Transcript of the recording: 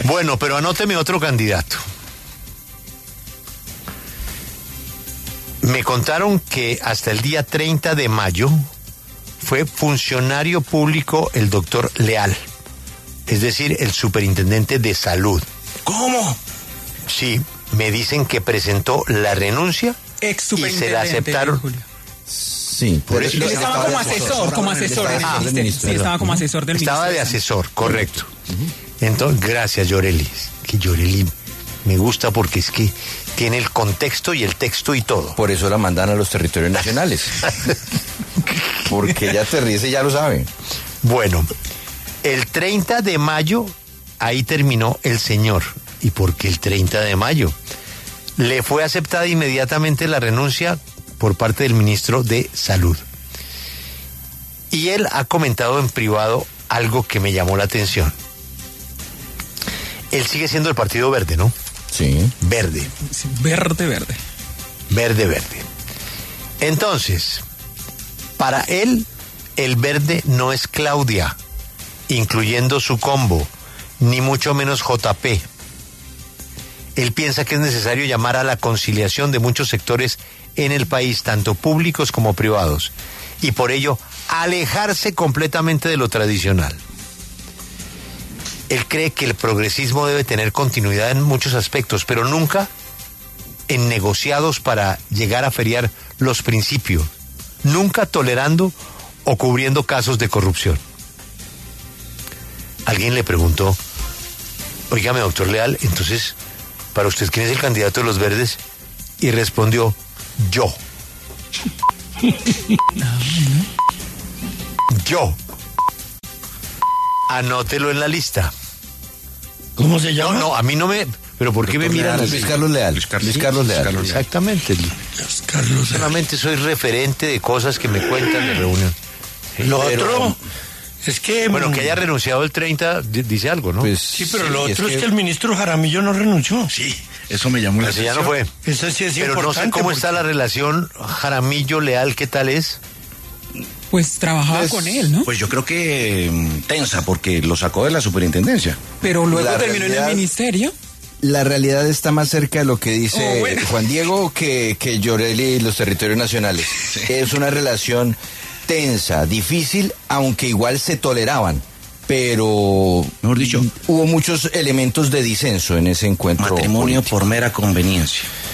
Bueno, pero anóteme otro candidato. Me contaron que hasta el día 30 de mayo fue funcionario público el doctor Leal, es decir, el superintendente de salud. ¿Cómo? Sí, me dicen que presentó la renuncia y se la aceptaron. Sí, por eso. Él estaba como asesor en el ministerio. Sí, estaba como asesor del ministerio. Estaba de asesor, correcto. Entonces, gracias, Yoreli. Que Yoreli me gusta porque es que tiene el contexto y el texto y todo. Por eso la mandan a los territorios nacionales. Porque ella aterriza y ya lo sabe. Bueno, el 30 de mayo, ahí terminó el señor. ¿Y por qué el 30 de mayo? Le fue aceptada inmediatamente la renuncia por parte del ministro de Salud. Y él ha comentado en privado algo que me llamó la atención. Él sigue siendo del Partido Verde, ¿no? Sí. Verde. Sí, verde. Verde. Entonces, para él, el verde no es Claudia, incluyendo su combo, ni mucho menos JP. Él piensa que es necesario llamar a la conciliación de muchos sectores en el país, tanto públicos como privados, y por ello alejarse completamente de lo tradicional. Él cree que el progresismo debe tener continuidad en muchos aspectos, pero nunca en negociados para llegar a feriar los principios, nunca tolerando o cubriendo casos de corrupción. Alguien le preguntó, oígame, doctor Leal, entonces, ¿para usted quién es el candidato de los verdes? Y respondió, yo. Yo. Anótelo en la lista. ¿Cómo se llama? No, a mí no me... ¿Pero por qué me miran así? Luis Carlos Leal. Luis Carlos Leal. Exactamente. Luis Carlos Leal. Solamente soy referente de cosas que me cuentan de reunión. Lo otro es que... Bueno, que haya renunciado el 30 dice algo, ¿no? Pues, sí, pero lo otro es que el ministro Jaramillo no renunció. Sí, eso me llamó la Ese ya atención. no fue. Eso sí es Pero importante. no sé cómo está la relación Jaramillo-Leal, ¿qué tal es? Pues trabajaba con él, ¿no? Pues yo creo que tensa, porque lo sacó de la superintendencia. Pero luego La terminó en realidad- el ministerio. La realidad está más cerca de lo que dice bueno. Juan Diego que Yoreli y los territorios nacionales. Es una relación tensa, difícil, aunque igual se toleraban. Pero Mejor dicho, hubo muchos elementos de disenso en ese encuentro matrimonio político. por mera conveniencia.